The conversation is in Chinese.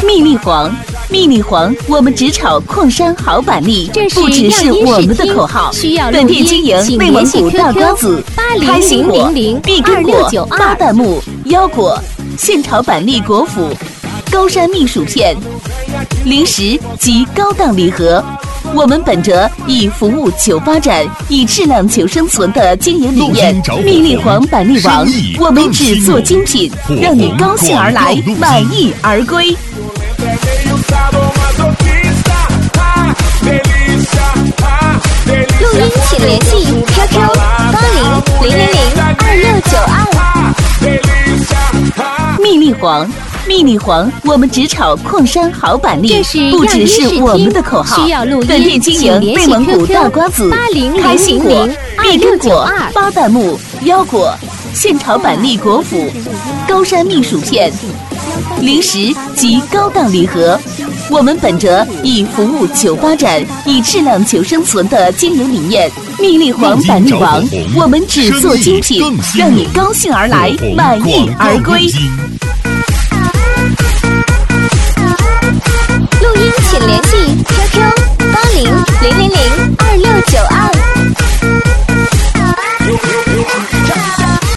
蜜粒黄，蜜粒黄，我们只炒矿山好板栗，不只是我们的口号。本店经营内蒙古大瓜子、开心果、碧根果、巴旦木、腰果、现炒板栗果脯、高山蜜薯片、零食及高档礼盒。我们本着以服务求发展、以质量求生存的经营理念，蜜粒黄板栗王，我们只做精品，让你高兴而来，满意而归。 录音请联系 QQ 80002692。 蜜粒黄，蜜粒黄，我们只炒矿山好板栗，不只是我们的口号。本店经营内蒙古大瓜子、开心果、碧根果、巴旦木、腰果、现炒板栗果脯、高山蜜薯片、零食及高档礼盒。我们本着以服务求发展、以质量求生存的经营理念，蜜粒黄板栗王，我们只做精品，让你高兴而来，满意而归。 录音请联系